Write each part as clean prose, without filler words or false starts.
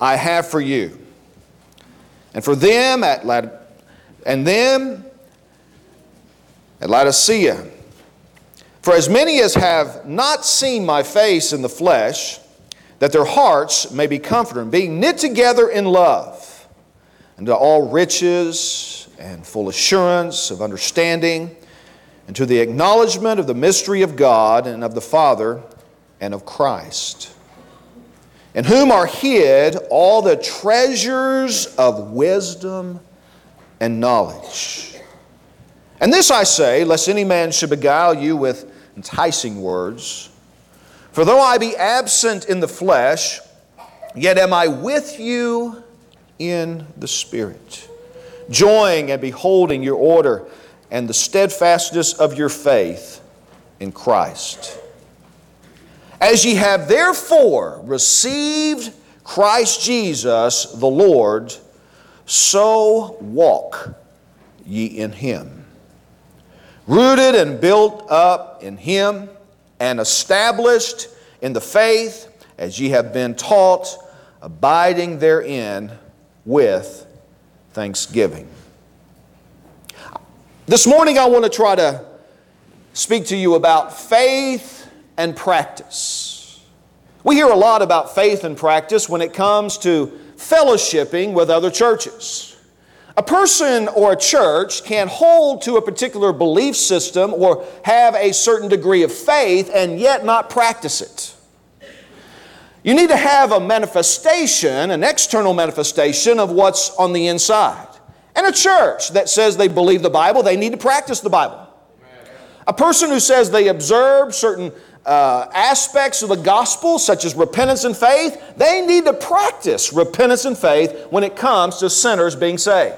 I have for you, and for them at Laodicea. For as many as have not seen my face in the flesh, that their hearts may be comforted, being knit together in love, and to all riches and full assurance of understanding, and to the acknowledgement of the mystery of God and of the Father and of Christ, in whom are hid all the treasures of wisdom and knowledge. And this I say, lest any man should beguile you with enticing words. For though I be absent in the flesh, yet am I with you in the Spirit, joying and beholding your order and the steadfastness of your faith in Christ. As ye have therefore received Christ Jesus the Lord, so walk ye in Him, rooted and built up in Him, and established in the faith as ye have been taught, abiding therein with thanksgiving. This morning I want to try to speak to you about faith and practice. We hear a lot about faith and practice when it comes to fellowshipping with other churches. A person or a church can hold to a particular belief system or have a certain degree of faith and yet not practice it. You need to have a manifestation, an external manifestation of what's on the inside. And a church that says they believe the Bible, they need to practice the Bible. A person who says they observe certain aspects of the gospel, such as repentance and faith, they need to practice repentance and faith when it comes to sinners being saved.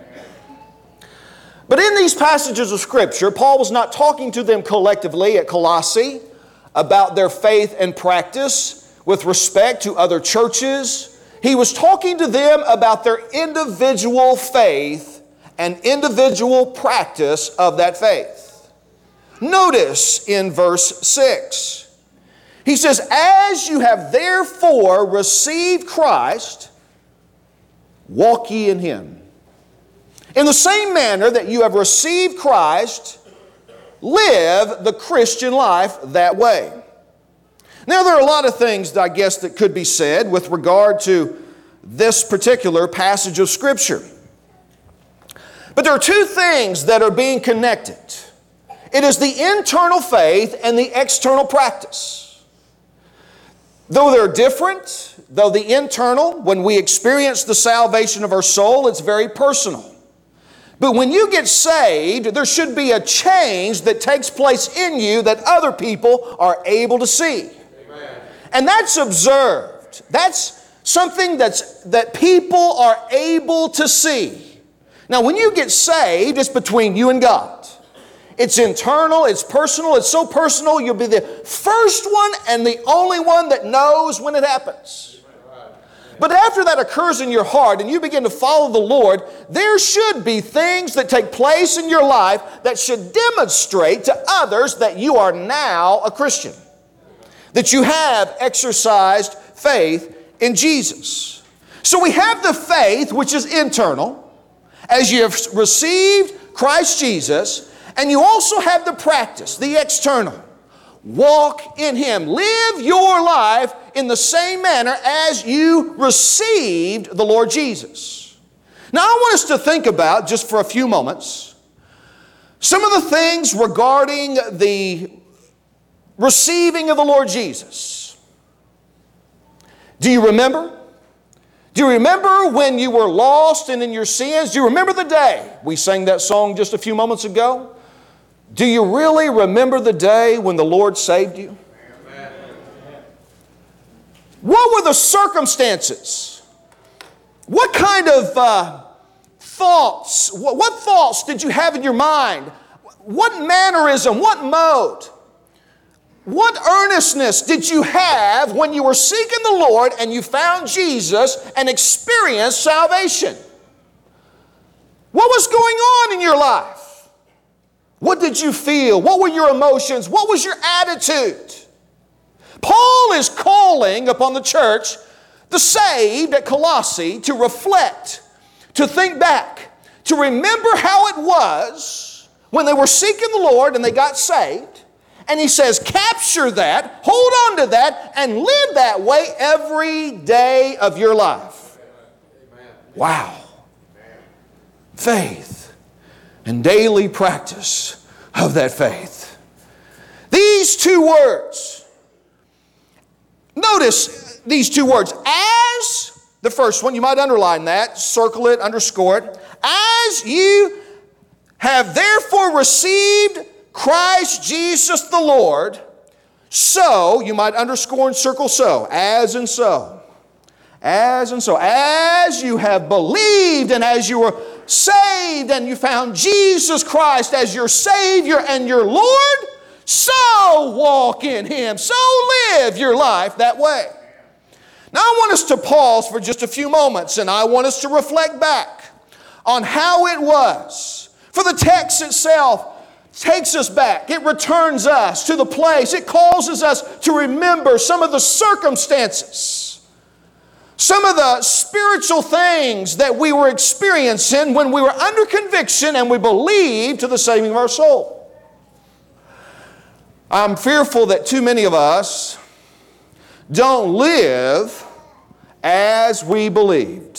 But in these passages of Scripture, Paul was not talking to them collectively at Colossae about their faith and practice with respect to other churches. He was talking to them about their individual faith and individual practice of that faith. Notice in verse 6, he says, as you have therefore received Christ, walk ye in Him. In the same manner that you have received Christ, live the Christian life that way. Now there are a lot of things, I guess, that could be said with regard to this particular passage of Scripture. But there are two things that are being connected. It is the internal faith and the external practice. Though they're different, though the internal, when we experience the salvation of our soul, it's very personal. But when you get saved, there should be a change that takes place in you that other people are able to see. Amen. And that's observed. That's something that people are able to see. Now, when you get saved, it's between you and God. It's internal, it's personal, it's so personal, you'll be the first one and the only one that knows when it happens. But after that occurs in your heart and you begin to follow the Lord, there should be things that take place in your life that should demonstrate to others that you are now a Christian. That you have exercised faith in Jesus. So we have the faith, which is internal, as you have received Christ Jesus, and you also have the practice, the external. Walk in Him. Live your life in the same manner as you received the Lord Jesus. Now I want us to think about, just for a few moments, some of the things regarding the receiving of the Lord Jesus. Do you remember? Do you remember when you were lost and in your sins? Do you remember the day? We sang that song just a few moments ago. Do you really remember the day when the Lord saved you? Amen. What were the circumstances? What kind of thoughts? What thoughts did you have in your mind? What mannerism? What mode? What earnestness did you have when you were seeking the Lord and you found Jesus and experienced salvation? What was going on in your life? What did you feel? What were your emotions? What was your attitude? Paul is calling upon the church the saved at Colossae to reflect, to think back, to remember how it was when they were seeking the Lord and they got saved. And he says, capture that, hold on to that, and live that way every day of your life. Wow. Faith and daily practice of that faith. These two words. Notice these two words. As, the first one, you might underline that, circle it, underscore it. As you have therefore received Christ Jesus the Lord, so, you might underscore and circle so, as and so. As and so. As you have believed and as you were saved and you found Jesus Christ as your Savior and your Lord, so walk in Him. So live your life that way. Now I want us to pause for just a few moments and I want us to reflect back on how it was. For the text itself takes us back. It returns us to the place. It causes us to remember some of the circumstances, some of the spiritual things that we were experiencing when we were under conviction and we believed to the saving of our soul. I'm fearful that too many of us don't live as we believed.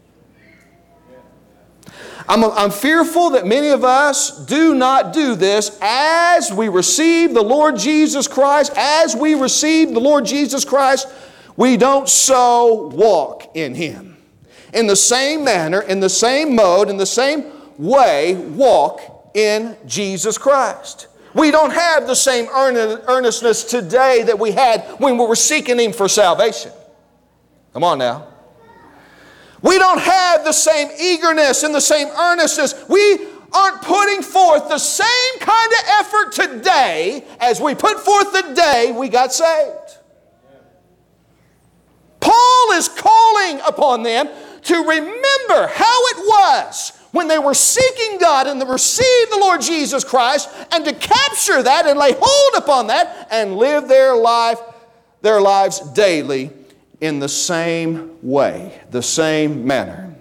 I'm fearful that many of us do not do this as we receive the Lord Jesus Christ. As we receive the Lord Jesus Christ, we don't so walk in Him. In the same manner, in the same mode, in the same way, walk in Jesus Christ. We don't have the same earnestness today that we had when we were seeking Him for salvation. Come on now. We don't have the same eagerness and the same earnestness. We aren't putting forth the same kind of effort today as we put forth the day we got saved. Paul is calling upon them to remember how it was when they were seeking God and they received the Lord Jesus Christ, and to capture that and lay hold upon that and live their lives daily in the same way, the same manner.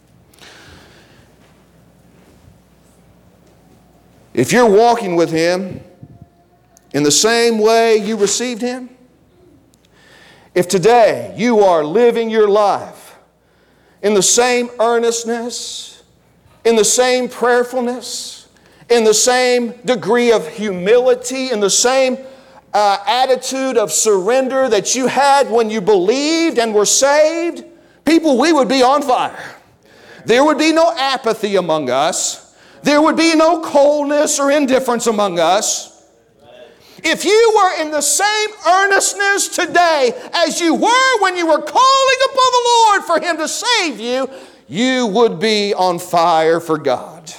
If you're walking with Him in the same way you received Him, if today you are living your life in the same earnestness, in the same prayerfulness, in the same degree of humility, in the same attitude of surrender that you had when you believed and were saved, people, we would be on fire. There would be no apathy among us. There would be no coldness or indifference among us. If you were in the same earnestness today as you were when you were calling upon the Lord for Him to save you, you would be on fire for God.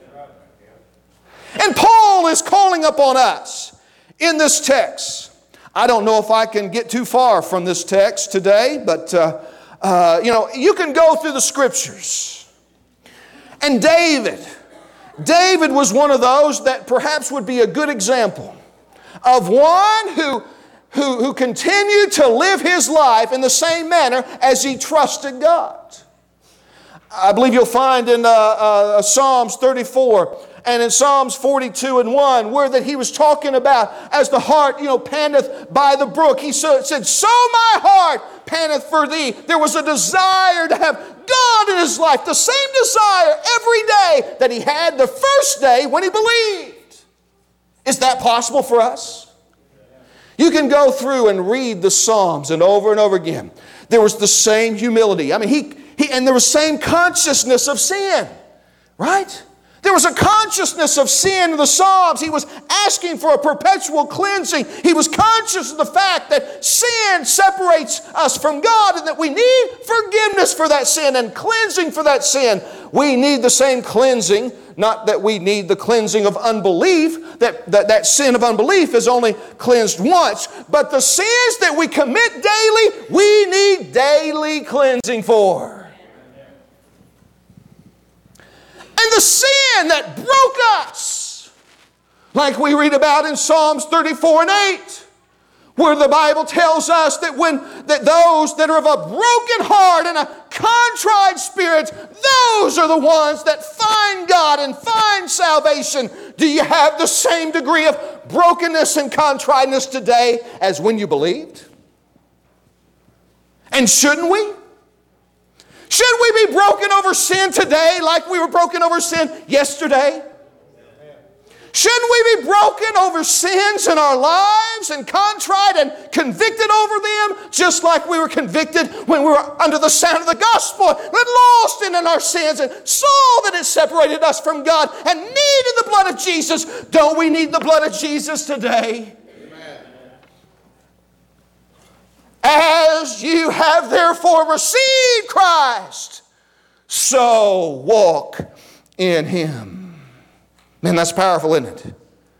And Paul is calling upon us in this text. I don't know if I can get too far from this text today, but you can go through the Scriptures. And David was one of those that perhaps would be a good example of one who continued to live his life in the same manner as he trusted God. I believe you'll find in Psalms 34 and in Psalms 42 and 1, where that he was talking about as the heart, panteth by the brook. He said, so my heart panteth for thee. There was a desire to have God in his life, the same desire every day that he had the first day when he believed. Is that possible for us? You can go through and read the Psalms and over again. There was the same humility. I mean, and there was same consciousness of sin, right? There was a consciousness of sin in the Psalms. He was asking for a perpetual cleansing. He was conscious of the fact that sin separates us from God and that we need forgiveness for that sin and cleansing for that sin. We need the same cleansing, not that we need the cleansing of unbelief, that sin of unbelief is only cleansed once, but the sins that we commit daily, we need daily cleansing for. And the sin that broke us, like we read about in Psalms 34 and 8, where the Bible tells us that those that are of a broken heart and a contrite spirit, those are the ones that find God and find salvation. Do you have the same degree of brokenness and contriteness today as when you believed? And shouldn't we? Should we be broken over sin today like we were broken over sin yesterday? Shouldn't we be broken over sins in our lives and contrite and convicted over them just like we were convicted when we were under the sound of the gospel and lost in our sins and saw that it separated us from God and needed the blood of Jesus? Don't we need the blood of Jesus today? Amen. As you have therefore received Christ, so walk in Him. Man, that's powerful, isn't it?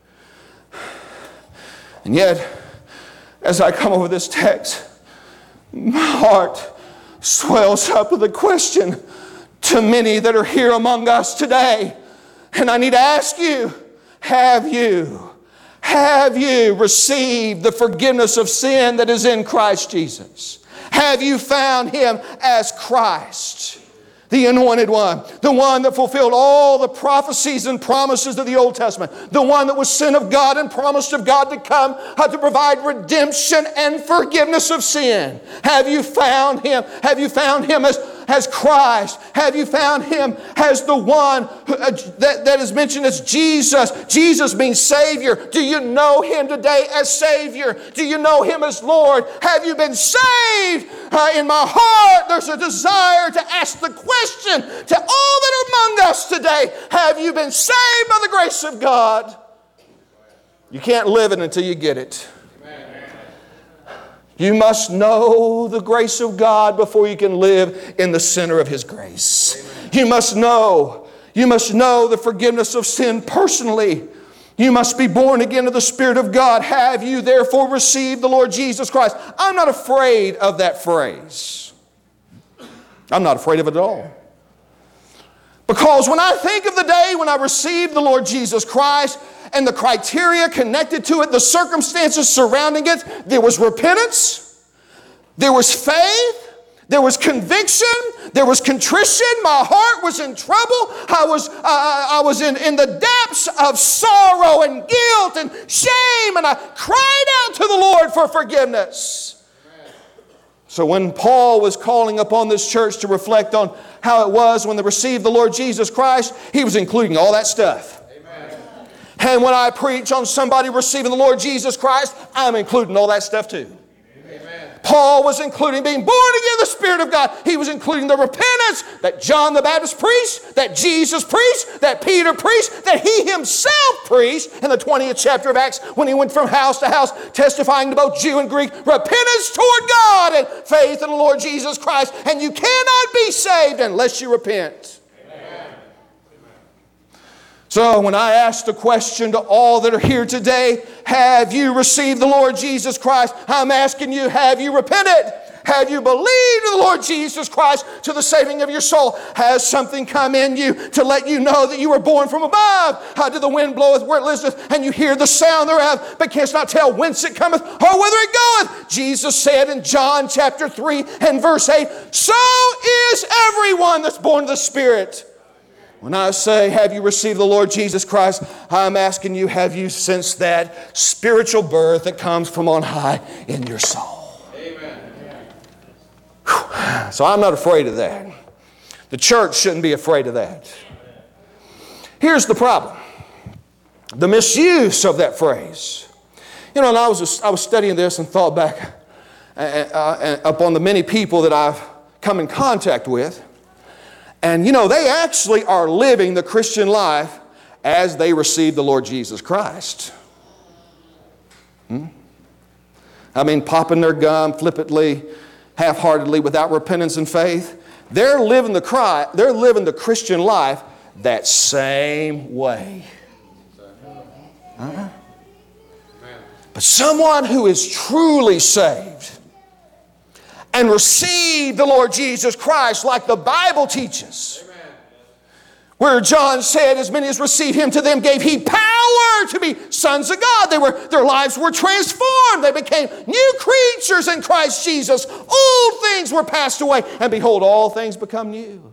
And yet, as I come over this text, my heart swells up with a question to many that are here among us today. And I need to ask you, have you received the forgiveness of sin that is in Christ Jesus? Have you found Him as Christ, the Anointed One, the one that fulfilled all the prophecies and promises of the Old Testament, the one that was sent of God and promised of God to come to provide redemption and forgiveness of sin? Have you found Him? Have you found Him as Christ? Have you found Him as the one that is mentioned as Jesus? Jesus means Savior. Do you know Him today as Savior? Do you know Him as Lord? Have you been saved? In my heart, there's a desire to ask the question to all that are among us today: have you been saved by the grace of God? You can't live it until you get it. You must know the grace of God before you can live in the center of His grace. Amen. You must know the forgiveness of sin personally. You must be born again of the Spirit of God. Have you therefore received the Lord Jesus Christ? I'm not afraid of that phrase. I'm not afraid of it at all. Because when I think of the day when I received the Lord Jesus Christ and the criteria connected to it, the circumstances surrounding it, there was repentance, there was faith, there was conviction, there was contrition. My heart was in trouble. I was in the depths of sorrow and guilt and shame, and I cried out to the Lord for forgiveness. So when Paul was calling upon this church to reflect on how it was when they received the Lord Jesus Christ, he was including all that stuff. Amen. And when I preach on somebody receiving the Lord Jesus Christ, I'm including all that stuff too. Amen. Paul was including being born again of the Spirit of God. He was including the repentance that John the Baptist preached, that Jesus preached, that Peter preached, that he himself preached in the 20th chapter of Acts when he went from house to house testifying to both Jew and Greek, repentance toward God and faith in the Lord Jesus Christ. And you cannot be saved unless you repent. So when I ask the question to all that are here today, have you received the Lord Jesus Christ? I'm asking you, have you repented? Have you believed in the Lord Jesus Christ to the saving of your soul? Has something come in you to let you know that you were born from above? How did the wind bloweth where it listeth, and you hear the sound thereof, but canst not tell whence it cometh or whither it goeth? Jesus said in John chapter 3 and verse 8, so is everyone that's born of the Spirit. When I say, have you received the Lord Jesus Christ, I'm asking you, have you sensed that spiritual birth that comes from on high in your soul? Amen. Whew. So I'm not afraid of that. The church shouldn't be afraid of that. Here's the problem. The misuse of that phrase. You know, and I was studying this and thought back upon the many people that I've come in contact with. And, you know, they actually are living the Christian life as they receive the Lord Jesus Christ. I mean, popping their gum flippantly, half-heartedly, without repentance and faith. They're living the Christian life that same way. But someone who is truly saved and receive the Lord Jesus Christ like the Bible teaches, Where John said, as many as received him, to them gave he power to be sons of God. Their lives were transformed. They became new creatures in Christ Jesus. Old things were passed away, and behold, all things become new.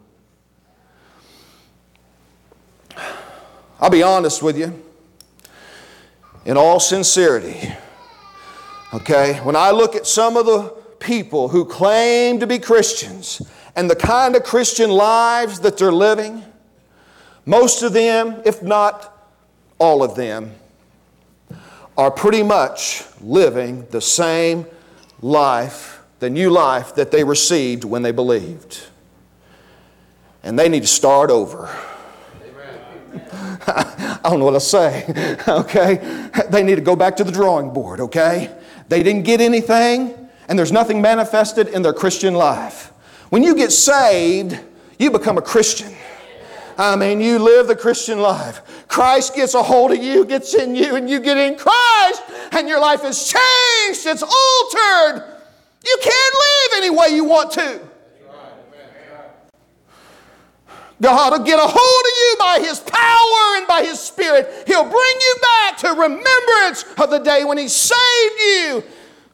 I'll be honest with you, in all sincerity. Okay, when I look at some of the people who claim to be Christians and the kind of Christian lives that they're living, most of them, if not all of them, are pretty much living the same life, the new life that they received when they believed. And they need to start over. I don't know what to say, okay? They need to go back to the drawing board, okay? They didn't get anything, and there's nothing manifested in their Christian life. When you get saved, you become a Christian. I mean, you live the Christian life. Christ gets a hold of you, gets in you, and you get in Christ, and your life is changed. It's altered. You can't live any way you want to. God will get a hold of you by His power and by His Spirit. He'll bring you back to remembrance of the day when He saved you.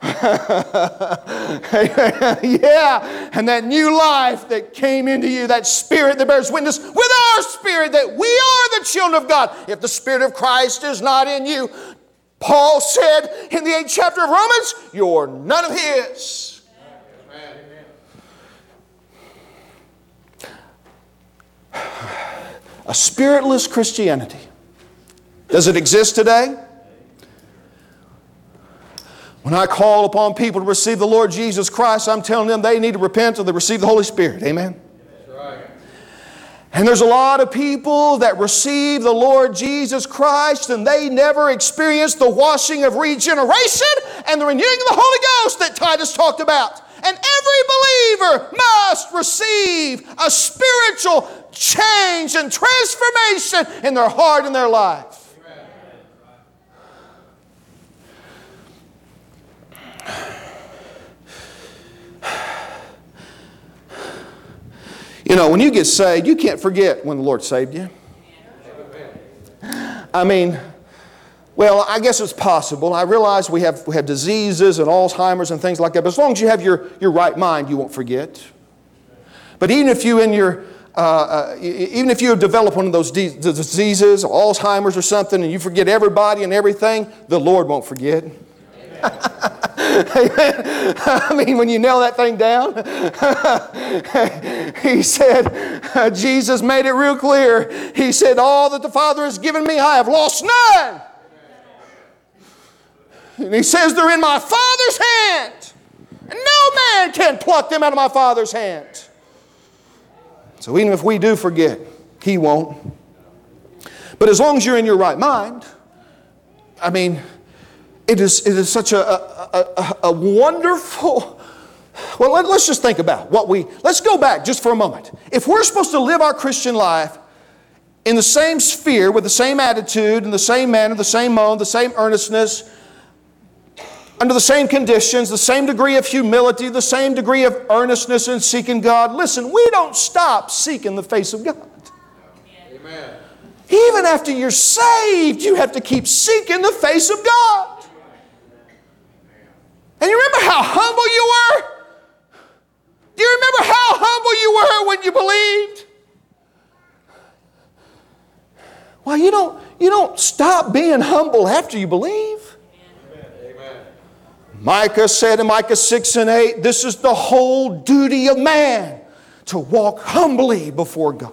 Yeah, and that new life that came into you, that Spirit that bears witness with our spirit that we are the children of God. If the Spirit of Christ is not in you, Paul said in the 8th chapter of Romans, you're none of His. A spiritless Christianity. Does it exist today? When I call upon people to receive the Lord Jesus Christ, I'm telling them they need to repent or they receive the Holy Spirit. Amen? That's right. And there's a lot of people that receive the Lord Jesus Christ and they never experience the washing of regeneration and the renewing of the Holy Ghost that Titus talked about. And every believer must receive a spiritual change and transformation in their heart and their life. You know, when you get saved, you can't forget when the Lord saved you. I mean, well, I guess it's possible. I realize we have diseases and Alzheimer's and things like that. But as long as you have your right mind, you won't forget. But even if you develop one of those diseases, Alzheimer's or something, and you forget everybody and everything, the Lord won't forget. I mean, when you nail that thing down, He said, Jesus made it real clear. He said, all that the Father has given me, I have lost none. And He says they're in my Father's hand. And no man can pluck them out of my Father's hand. So even if we do forget, He won't. But as long as you're in your right mind, I mean, it is such a wonderful... Well, let's just think about let's go back just for a moment. If we're supposed to live our Christian life in the same sphere, with the same attitude, in the same manner, the same mode, the same earnestness, under the same conditions, the same degree of humility, the same degree of earnestness in seeking God, listen, we don't stop seeking the face of God. Amen. Even after you're saved, you have to keep seeking the face of God. And you remember how humble you were? Do you remember how humble you were when you believed? Well, you don't stop being humble after you believe. Amen. Micah said in Micah 6 and 8, this is the whole duty of man, to walk humbly before God.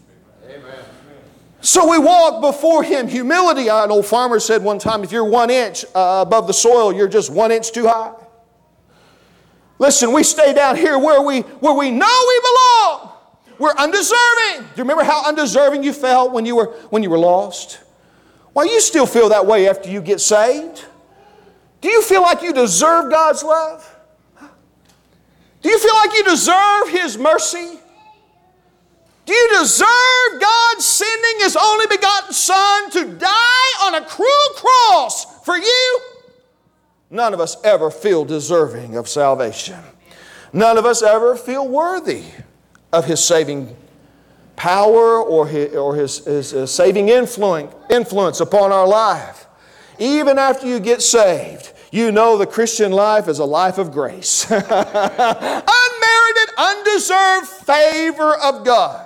So we walk before Him. Humility, an old farmer said one time, if you're 1 inch above the soil, you're just 1 inch too high. Listen, we stay down here where we know we belong. We're undeserving. Do you remember how undeserving you felt when you were lost? Well, you still feel that way after you get saved. Do you feel like you deserve God's love? Do you feel like you deserve His mercy? Do you deserve God sending His only begotten Son to die on a cruel cross for you? None of us ever feel deserving of salvation. None of us ever feel worthy of His saving power or his saving influence upon our life. Even after you get saved, you know the Christian life is a life of grace. Unmerited, undeserved favor of God.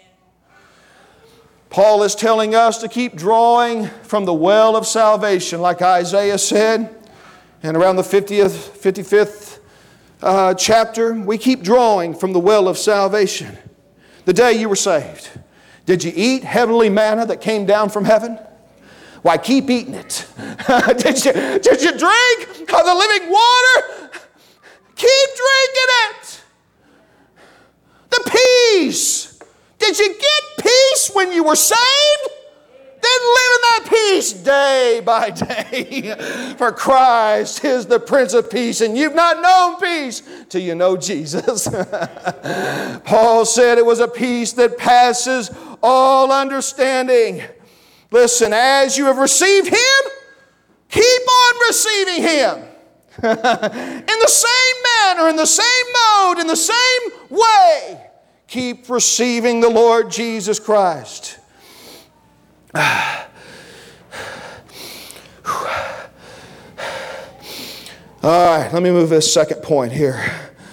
Paul is telling us to keep drawing from the well of salvation, like Isaiah said. And around the 55th chapter, we keep drawing from the well of salvation. The day you were saved, did you eat heavenly manna that came down from heaven? Why, keep eating it. Did you drink of the living water? Keep drinking it. The peace. Did you get peace when you were saved? Then live in that peace day by day. For Christ is the Prince of Peace, and you've not known peace till you know Jesus. Paul said it was a peace that passes all understanding. Listen, as you have received Him, keep on receiving Him. In the same manner, in the same mode, in the same way. Keep receiving the Lord Jesus Christ. All right, let me move this second point here.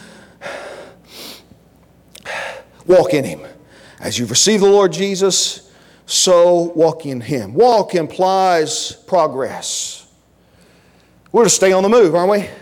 Walk in Him. As you've received the Lord Jesus, so walk in Him. Walk implies progress. We're to stay on the move, aren't we?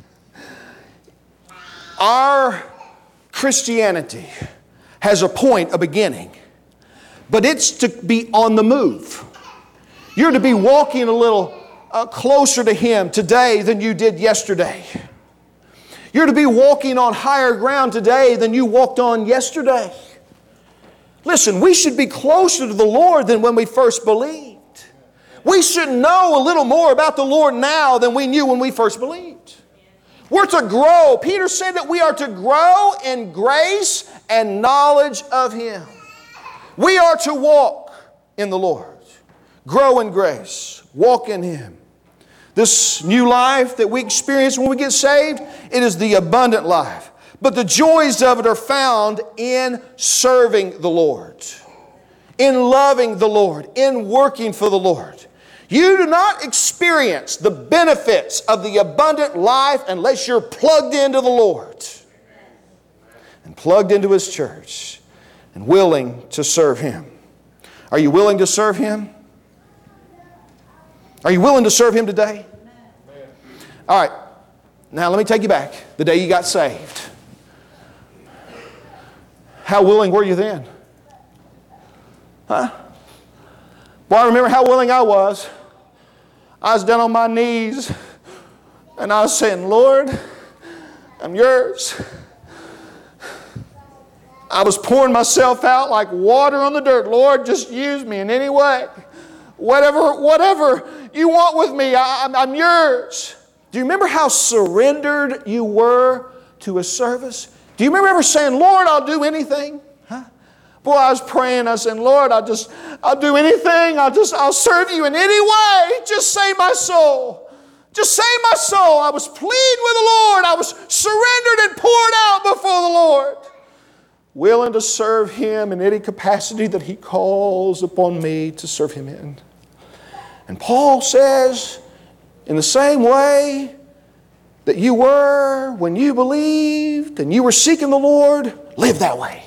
Our Christianity has a point, a beginning, but it's to be on the move. You're to be walking a little closer to Him today than you did yesterday. You're to be walking on higher ground today than you walked on yesterday. Listen, we should be closer to the Lord than when we first believed. We should know a little more about the Lord now than we knew when we first believed. We're to grow. Peter said that we are to grow in grace and knowledge of Him. We are to walk in the Lord. Grow in grace. Walk in Him. This new life that we experience when we get saved, it is the abundant life. But the joys of it are found in serving the Lord, in loving the Lord, in working for the Lord. You do not experience the benefits of the abundant life unless you're plugged into the Lord and plugged into His church and willing to serve Him. Are you willing to serve Him? Are you willing to serve Him today? All right. Now let me take you back. The day you got saved. How willing were you then? Huh? Well, I remember how willing I was. I was down on my knees and I was saying, Lord, I'm Yours. I was pouring myself out like water on the dirt. Lord, just use me in any way. Whatever You want with me, I'm Yours. Do you remember how surrendered you were to His service? Do you remember ever saying, Lord, I'll do anything? Boy, I was praying. I said, Lord, I'll do anything. I'll serve You in any way. Just save my soul. Just save my soul. I was pleading with the Lord. I was surrendered and poured out before the Lord. Willing to serve Him in any capacity that He calls upon me to serve Him in. And Paul says, in the same way that you were when you believed and you were seeking the Lord, live that way.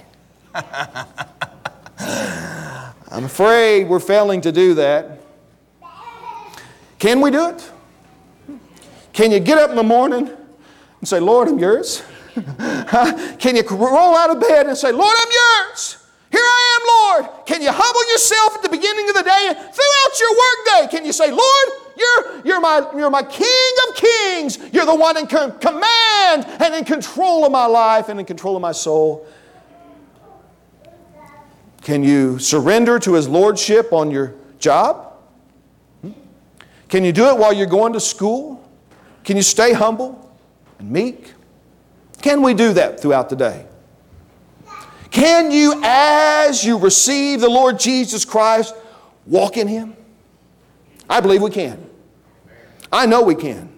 I'm afraid we're failing to do that. Can we do it? Can you get up in the morning and say, Lord, I'm Yours? Can you roll out of bed and say, Lord, I'm Yours? Here I am, Lord. Can you humble yourself at the beginning of the day and throughout your work day? Can you say, Lord, you're my King of Kings. You're the one in command and in control of my life and in control of my soul. Can you surrender to His lordship on your job? Can you do it while you're going to school? Can you stay humble and meek? Can we do that throughout the day? Can you, as you receive the Lord Jesus Christ, walk in Him? I believe we can. I know we can.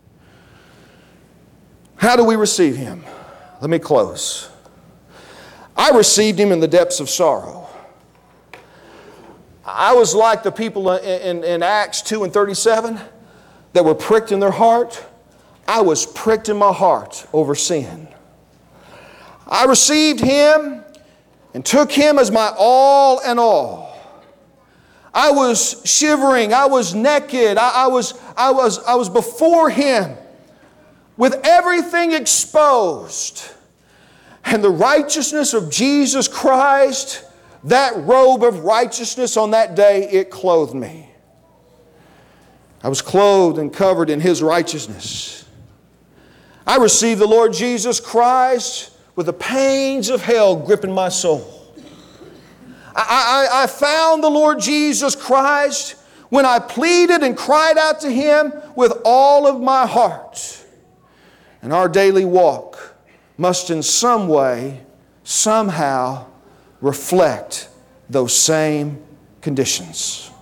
How do we receive Him? Let me close. I received Him in the depths of sorrow. I was like the people in Acts 2 and 37 that were pricked in their heart. I was pricked in my heart over sin. I received Him and took Him as my all and all. I was shivering. I was naked. I was before Him with everything exposed. And the righteousness of Jesus Christ, that robe of righteousness on that day, it clothed me. I was clothed and covered in His righteousness. I received the Lord Jesus Christ with the pains of hell gripping my soul. I found the Lord Jesus Christ when I pleaded and cried out to Him with all of my heart. And our daily walk must in some way, somehow, reflect those same conditions.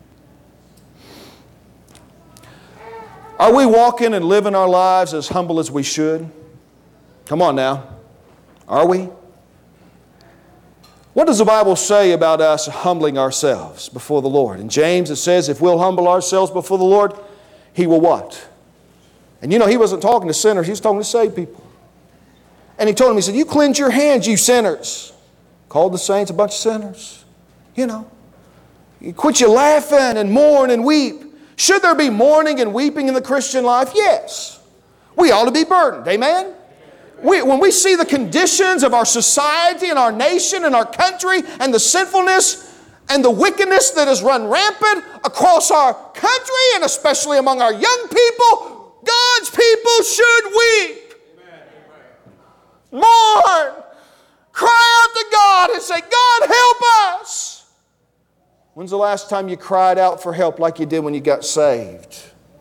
Are we walking and living our lives as humble as we should? Come on now. Are we? What does the Bible say about us humbling ourselves before the Lord? In James it says if we'll humble ourselves before the Lord, He will what? And you know, He wasn't talking to sinners, He was talking to saved people. And He told them, He said, you cleanse your hands, you sinners. Called the saints a bunch of sinners. You know. You quit your laughing and mourn and weep. Should there be mourning and weeping in the Christian life? Yes. We ought to be burdened. Amen? When we see the conditions of our society and our nation and our country and the sinfulness and the wickedness that has run rampant across our country and especially among our young people, God's people should weep. Mourn. Cry out to God and say, God, help us. When's the last time you cried out for help like you did when you got saved?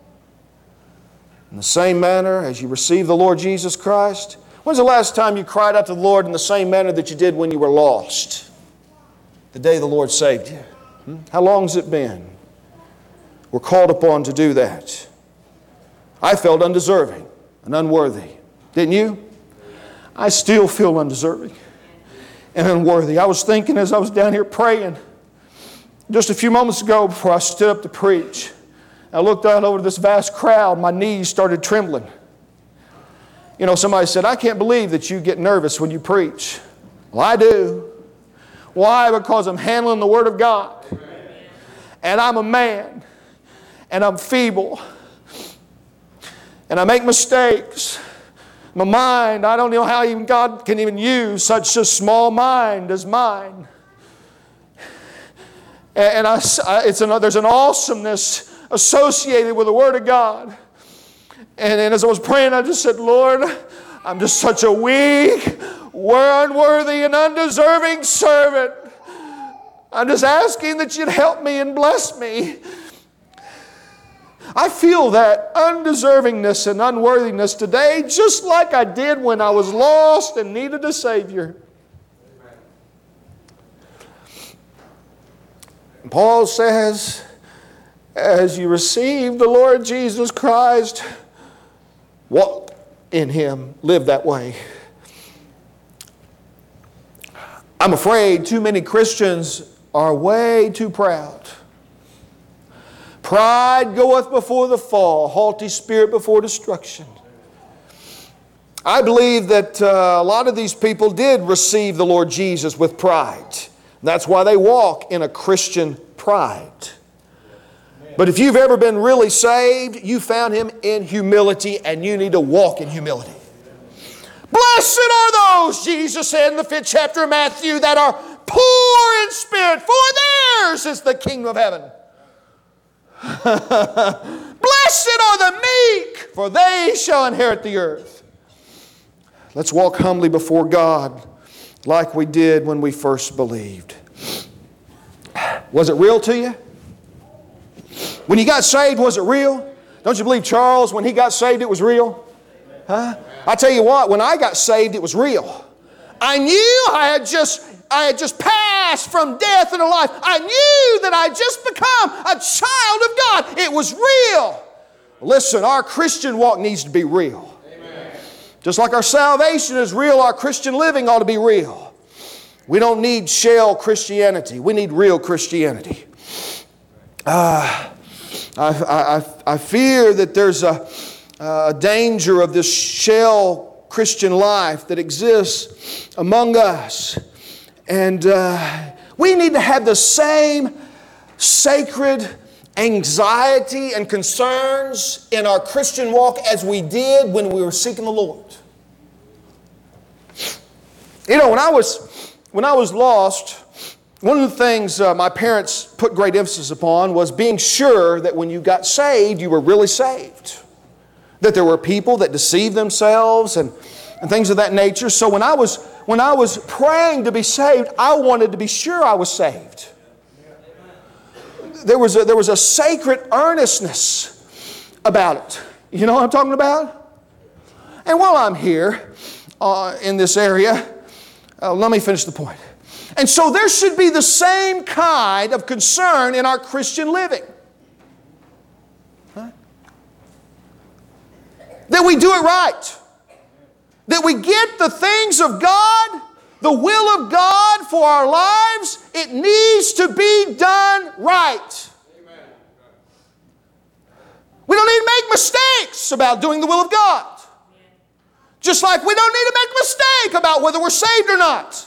In the same manner as you received the Lord Jesus Christ, when's the last time you cried out to the Lord in the same manner that you did when you were lost? The day the Lord saved you. How long has it been? We're called upon to do that. I felt undeserving and unworthy. Didn't you? I still feel undeserving and unworthy. I was thinking as I was down here praying just a few moments ago before I stood up to preach. I looked out over this vast crowd. My knees started trembling. You know, somebody said, I can't believe that you get nervous when you preach. Well, I do. Why? Because I'm handling the Word of God. And I'm a man. And I'm feeble. And I make mistakes. My mind, I don't know how even God can even use such a small mind as mine. And there's an awesomeness associated with the Word of God. And as I was praying, I just said, Lord, I'm just such a weak, unworthy, and undeserving servant. I'm just asking that you'd help me and bless me. I feel that undeservingness and unworthiness today just like I did when I was lost and needed a Savior. And Paul says, as you receive the Lord Jesus Christ, walk in Him, live that way. I'm afraid too many Christians are way too proud. Pride goeth before the fall, haughty spirit before destruction. I believe that a lot of these people did receive the Lord Jesus with pride. That's why they walk in a Christian pride. But if you've ever been really saved, you found Him in humility and you need to walk in humility. Blessed are those, Jesus said in the 5th chapter of Matthew, that are poor in spirit, for theirs is the kingdom of heaven. Blessed are the meek, for they shall inherit the earth. Let's walk humbly before God like we did when we first believed. Was it real to you? When you got saved, was it real? Don't you believe Charles, when he got saved, it was real? Huh? I tell you what, when I got saved, it was real. I knew I had just passed from death into life. I knew that I had just become a child of God. It was real. Listen, our Christian walk needs to be real. Amen. Just like our salvation is real, our Christian living ought to be real. We don't need shell Christianity. We need real Christianity. I fear that there's a danger of this shell Christian life that exists among us. And we need to have the same sacred anxiety and concerns in our Christian walk as we did when we were seeking the Lord. You know, when I was lost, one of the things my parents put great emphasis upon was being sure that when you got saved, you were really saved. That there were people that deceived themselves and things of that nature. So when I was praying to be saved, I wanted to be sure I was saved. There was a sacred earnestness about it. You know what I'm talking about? And while I'm here in this area, let me finish the point. And so there should be the same kind of concern in our Christian living. Huh? That we do it right. That we get the things of God, the will of God for our lives. It needs to be done right. Amen. We don't need to make mistakes about doing the will of God. Just like we don't need to make a mistake about whether we're saved or not.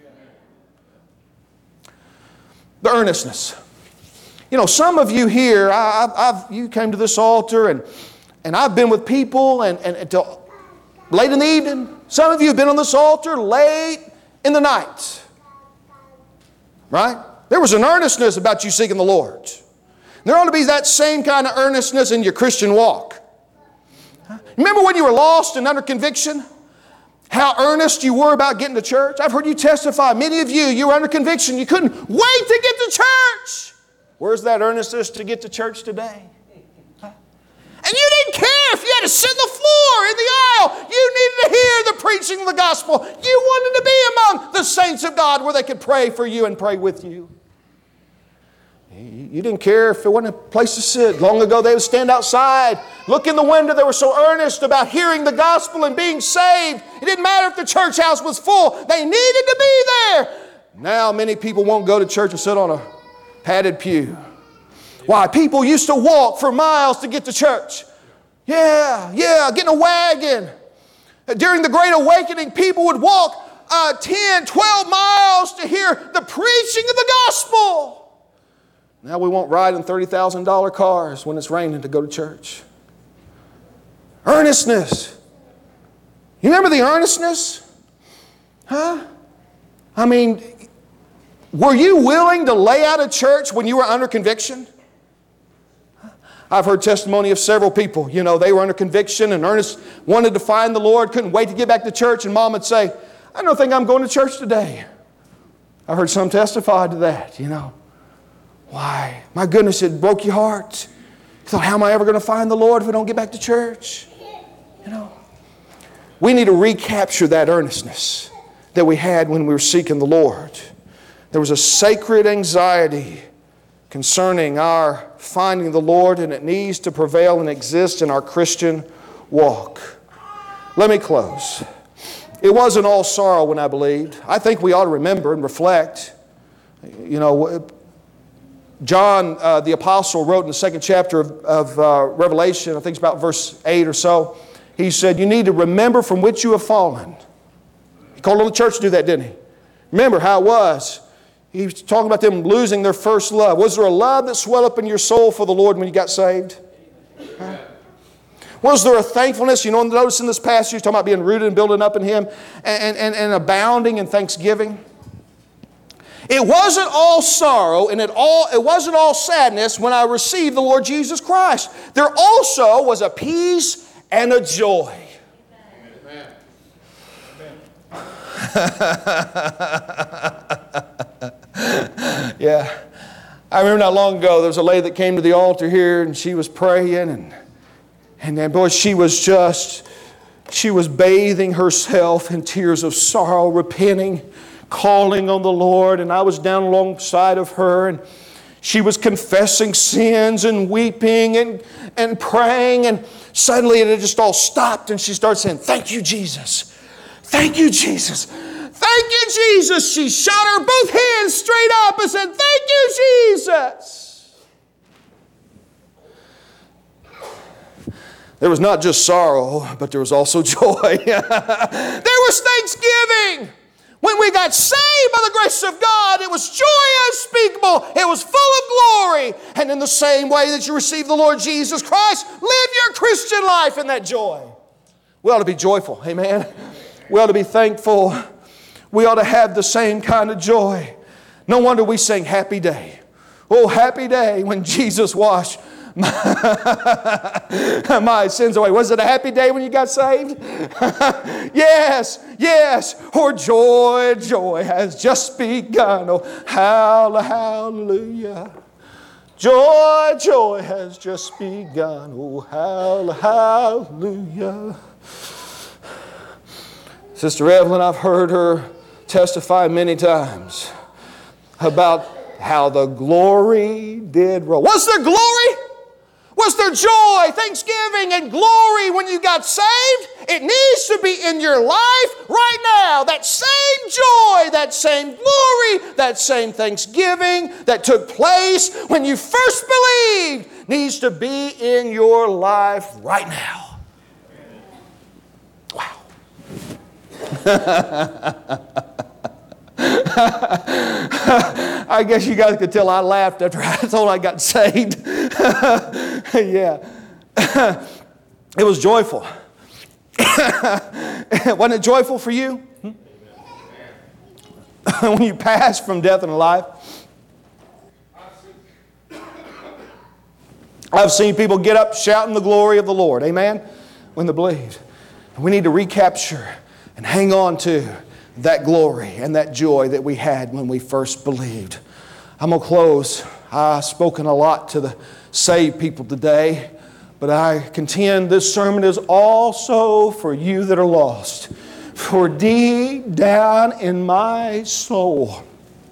The earnestness. You know, some of you here, you came to this altar and I've been with people until late in the evening. Some of you have been on this altar late in the night. Right? There was an earnestness about you seeking the Lord. There ought to be that same kind of earnestness in your Christian walk. Remember when you were lost and under conviction? How earnest you were about getting to church? I've heard you testify. Many of you were under conviction. You couldn't wait to get to church. Where's that earnestness to get to church today? And you didn't care if you had to sit on the floor in the aisle. You needed to hear the preaching of the gospel. You wanted to be among the saints of God where they could pray for you and pray with you. You didn't care if there wasn't a place to sit. Long ago they would stand outside, look in the window. They were so earnest about hearing the gospel and being saved. It didn't matter if the church house was full. They needed to be there. Now many people won't go to church and sit on a padded pew. Why? People used to walk for miles to get to church. Yeah, get in a wagon. During the Great Awakening, people would walk 10, 12 miles to hear the preaching of the gospel. Now we won't ride in $30,000 cars when it's raining to go to church. Earnestness. You remember the earnestness? Huh? I mean, were you willing to lay out of church when you were under conviction? I've heard testimony of several people. You know, they were under conviction and earnest, wanted to find the Lord, couldn't wait to get back to church, and mom would say, I don't think I'm going to church today. I heard some testify to that, you know. Why? My goodness, it broke your heart. You thought, how am I ever going to find the Lord if I don't get back to church? You know, we need to recapture that earnestness that we had when we were seeking the Lord. There was a sacred anxiety concerning our finding the Lord, and it needs to prevail and exist in our Christian walk. Let me close. It wasn't all sorrow when I believed. I think we ought to remember and reflect. You know, John, the apostle, wrote in the second chapter of Revelation, I think it's about verse 8 or so, he said, you need to remember from which you have fallen. He called on the church to do that, didn't he? Remember how it was. He was talking about them losing their first love. Was there a love that swelled up in your soul for the Lord when you got saved? Huh? Was there a thankfulness? You know, notice in this passage, he's talking about being rooted and building up in Him and abounding in thanksgiving. It wasn't all sorrow and it wasn't all sadness when I received the Lord Jesus Christ. There also was a peace and a joy. Amen. Yeah. I remember not long ago, there was a lady that came to the altar here and she was praying and then, boy, she was bathing herself in tears of sorrow, repenting, calling on the Lord, and I was down alongside of her, and she was confessing sins and weeping and praying, and suddenly it just all stopped, and she started saying, thank you, Jesus. Thank you, Jesus. Thank you, Jesus. She shot her both hands straight up and said, thank you, Jesus. There was not just sorrow, but there was also joy. There was thanksgiving. When we got saved by the grace of God, it was joy unspeakable. It was full of glory. And in the same way that you receive the Lord Jesus Christ, live your Christian life in that joy. We ought to be joyful. Amen. We ought to be thankful. We ought to have the same kind of joy. No wonder we sing Happy Day. Oh, happy day when Jesus washed my sins away. Was it a happy day when you got saved? Yes, yes. Or joy, joy has just begun. Oh, hallelujah. Joy, joy has just begun. Oh, hallelujah. Sister Evelyn, I've heard her testify many times about how the glory did roll. Was there glory? Was there joy, thanksgiving, and glory when you got saved? It needs to be in your life right now. That same joy, that same glory, that same thanksgiving that took place when you first believed needs to be in your life right now. Wow. I guess you guys could tell I laughed after I told I got saved. Yeah. It was joyful. Wasn't it joyful for you? When you passed from death and life? I've seen people get up shouting the glory of the Lord. Amen? When they believed. We need to recapture and hang on to that glory and that joy that we had when we first believed. I'm going to close. I've spoken a lot to the saved people today, but I contend this sermon is also for you that are lost. For deep down in my soul,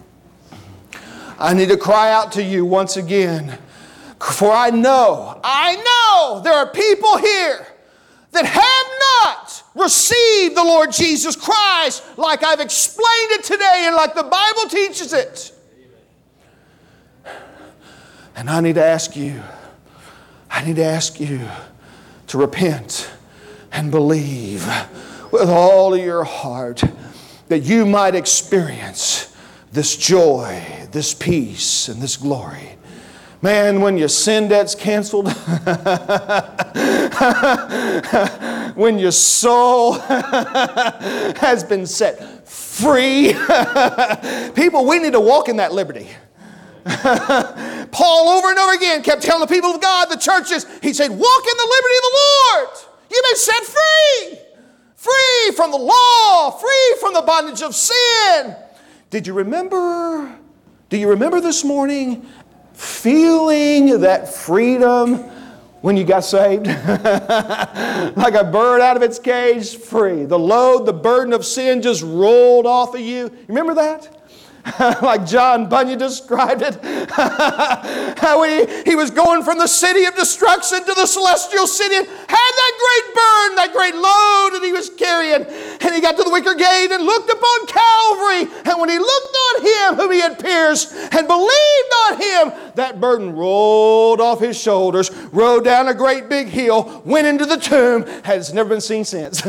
I need to cry out to you once again. For I know there are people here that have not received the Lord Jesus Christ like I've explained it today and like the Bible teaches it. And I need to ask you to repent and believe with all of your heart that you might experience this joy, this peace, and this glory. Man, when your sin debt's canceled, when your soul has been set free, people, we need to walk in that liberty. Paul over and over again kept telling the people of God, the churches, he said, walk in the liberty of the Lord. You've been set free. Free from the law, free from the bondage of sin. Do you remember this morning feeling that freedom when you got saved? Like a bird out of its cage, free. The load, the burden of sin just rolled off of you. Remember that? Like John Bunyan described it. How he was going from the city of destruction to the celestial city and had that great burden, that great load that he was carrying. And he got to the wicker gate and looked upon Calvary. And when he looked on him whom he had pierced and believed on him, that burden rolled off his shoulders, rode down a great big hill, went into the tomb, has never been seen since.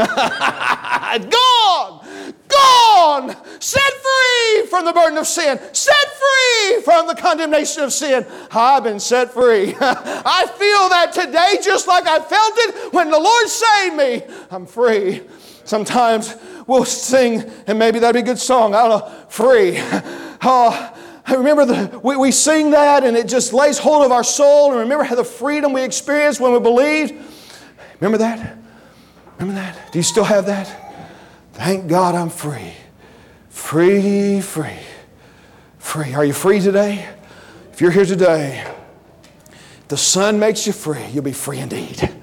Gone, set free from the burden of sin, set free from the condemnation of sin. I've been set free. I feel that today just like I felt it when the Lord saved me. I'm free. Sometimes we'll sing, and maybe that'd be a good song, I don't know, free. I remember we sing that and it just lays hold of our soul, and remember how the freedom we experienced when we believed. Remember that? Remember that? Do you still have that? Thank God I'm free. Free, free, free. Are you free today? If you're here today, the Son makes you free. You'll be free indeed.